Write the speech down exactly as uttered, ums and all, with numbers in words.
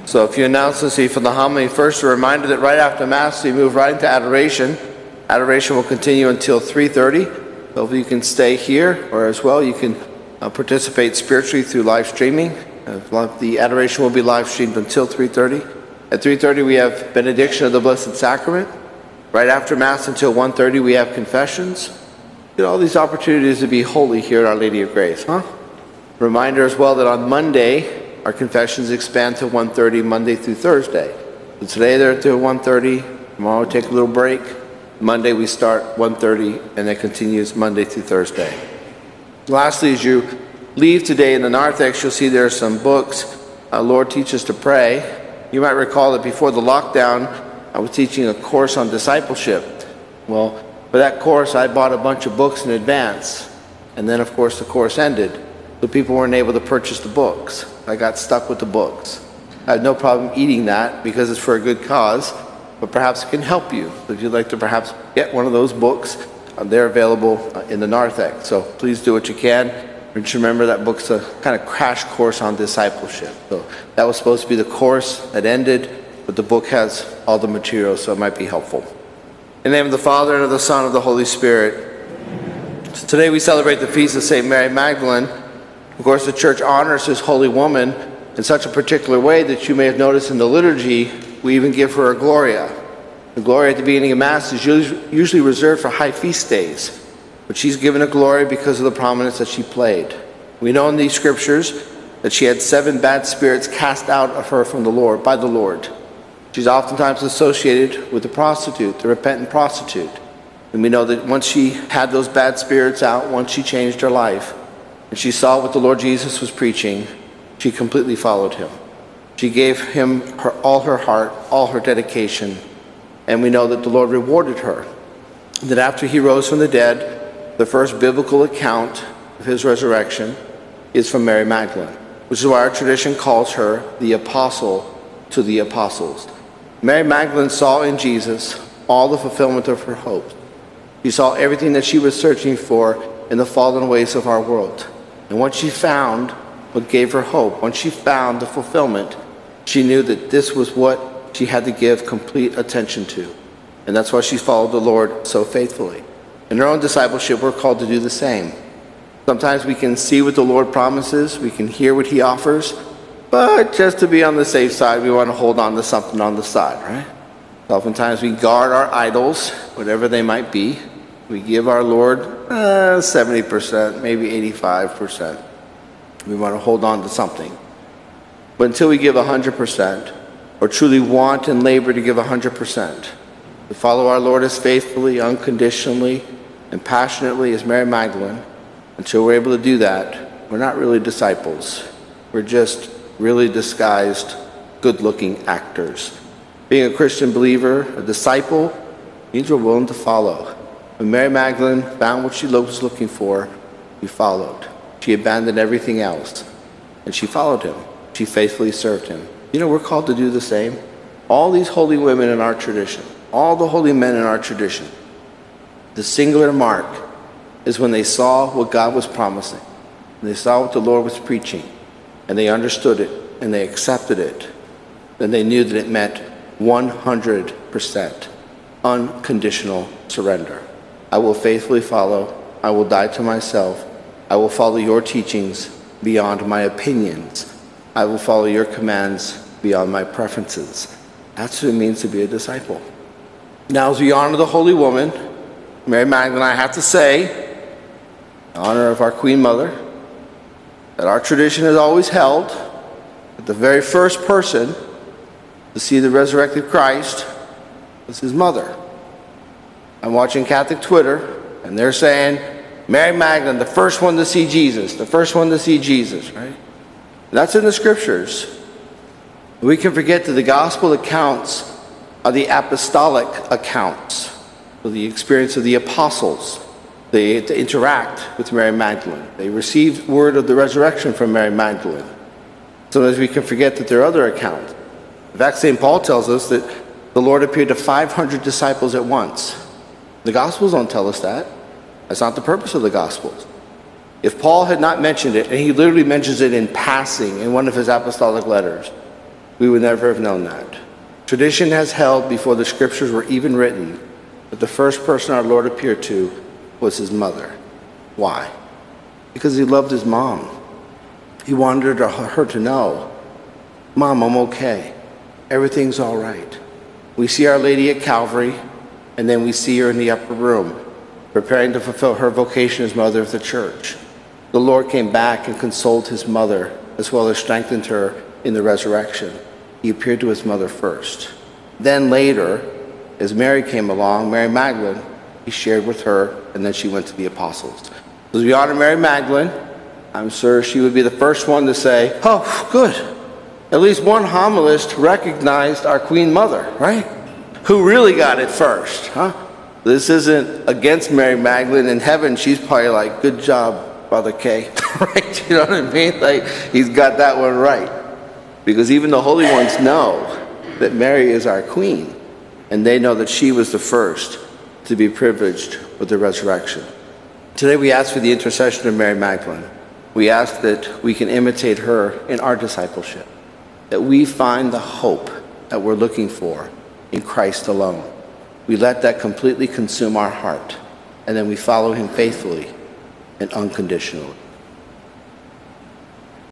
So if you announce this from the homily, first a reminder that right after Mass we move right into adoration. Adoration will continue until three thirty. So if you can stay here, or as well you can uh, participate spiritually through live streaming. Uh, the adoration will be live streamed until three thirty. At three thirty we have benediction of the Blessed Sacrament. Right after Mass until one thirty we have confessions. Get all these opportunities to be holy here at Our Lady of Grace, huh? Reminder as well that on Monday our confessions expand to one thirty Monday through Thursday. So today they're until one thirty. Tomorrow we take a little break. Monday we start one thirty and it continues Monday through Thursday. Lastly, as you leave today in the narthex, you'll see there are some books. Uh, Lord, teach us to pray. You might recall that before the lockdown, I was teaching a course on discipleship. Well, for that course, I bought a bunch of books in advance. And then, of course, the course ended. So people weren't able to purchase the books. I got stuck with the books. I have no problem eating that because it's for a good cause, but perhaps it can help you. If you'd like to perhaps get one of those books, uh, they're available uh, in the narthex. So please do what you can. And just remember that book's a kind of crash course on discipleship. So that was supposed to be the course that ended, but the book has all the material, so it might be helpful. In the name of the Father, and of the Son, and of the Holy Spirit. So today we celebrate the feast of Saint Mary Magdalene. Of course, the Church honors this holy woman in such a particular way that you may have noticed in the liturgy, we even give her a Gloria. The Gloria at the beginning of Mass is usually reserved for high feast days, but she's given a Gloria because of the prominence that she played. We know in these scriptures that she had seven bad spirits cast out of her from the Lord, by the Lord. She's oftentimes associated with the prostitute, the repentant prostitute. And we know that once she had those bad spirits out, once she changed her life, and she saw what the Lord Jesus was preaching, she completely followed him. She gave him her, all her heart, all her dedication, and we know that the Lord rewarded her. That after he rose from the dead, the first biblical account of his resurrection is from Mary Magdalene, which is why our tradition calls her the apostle to the apostles. Mary Magdalene saw in Jesus all the fulfillment of her hopes. She saw everything that she was searching for in the fallen ways of our world. And once she found what gave her hope, once she found the fulfillment, she knew that this was what she had to give complete attention to. And that's why she followed the Lord so faithfully. In our own discipleship, we're called to do the same. Sometimes we can see what the Lord promises, we can hear what he offers, but just to be on the safe side, we want to hold on to something on the side, right? Oftentimes we guard our idols, whatever they might be. We give our Lord uh, seventy percent, maybe eighty-five percent. We want to hold on to something. But until we give one hundred percent, or truly want and labor to give one hundred percent, to follow our Lord as faithfully, unconditionally, and passionately as Mary Magdalene, until we're able to do that, we're not really disciples. We're just really disguised, good-looking actors. Being a Christian believer, a disciple, means we're willing to follow. When Mary Magdalene found what she was looking for, she followed. She abandoned everything else, and she followed him. She faithfully served him. You know, we're called to do the same. All these holy women in our tradition, all the holy men in our tradition, the singular mark is when they saw what God was promising, and they saw what the Lord was preaching, and they understood it, and they accepted it. Then they knew that it meant one hundred percent unconditional surrender. I will faithfully follow. I will die to myself. I will follow your teachings beyond my opinions. I will follow your commands beyond my preferences. That's what it means to be a disciple. Now, as we honor the holy woman, Mary Magdalene, I have to say, in honor of our Queen Mother, that our tradition has always held that the very first person to see the resurrected Christ was his mother. I'm watching Catholic Twitter, and they're saying, Mary Magdalene, the first one to see Jesus, the first one to see Jesus, right? That's in the scriptures. We can forget that the gospel accounts are the apostolic accounts, of the experience of the apostles. They had to interact with Mary Magdalene. They received word of the resurrection from Mary Magdalene. Sometimes we can forget that there are other accounts. In fact, Saint Paul tells us that the Lord appeared to five hundred disciples at once. The Gospels don't tell us that. That's not the purpose of the Gospels. If Paul had not mentioned it, and he literally mentions it in passing in one of his apostolic letters, we would never have known that. Tradition has held before the scriptures were even written that the first person our Lord appeared to was his mother. Why? Because he loved his mom. He wanted her to know, Mom, I'm okay. Everything's all right. We see Our Lady at Calvary, and then we see her in the upper room, preparing to fulfill her vocation as mother of the church. The Lord came back and consoled his mother, as well as strengthened her in the resurrection. He appeared to his mother first. Then later, as Mary came along, Mary Magdalene, he shared with her, and then she went to the apostles. So as we honor Mary Magdalene, I'm sure she would be the first one to say, oh, good. At least one homilist recognized our Queen Mother, right? Who really got it first, huh? This isn't against Mary Magdalene. In heaven, she's probably like, good job, Brother K. Right? You know what I mean? Like, he's got that one right. Because even the holy ones know that Mary is our queen, and they know that she was the first to be privileged with the resurrection. Today we ask for the intercession of Mary Magdalene. We ask that we can imitate her in our discipleship, that we find the hope that we're looking for in Christ alone. We let that completely consume our heart, and then we follow him faithfully and unconditionally.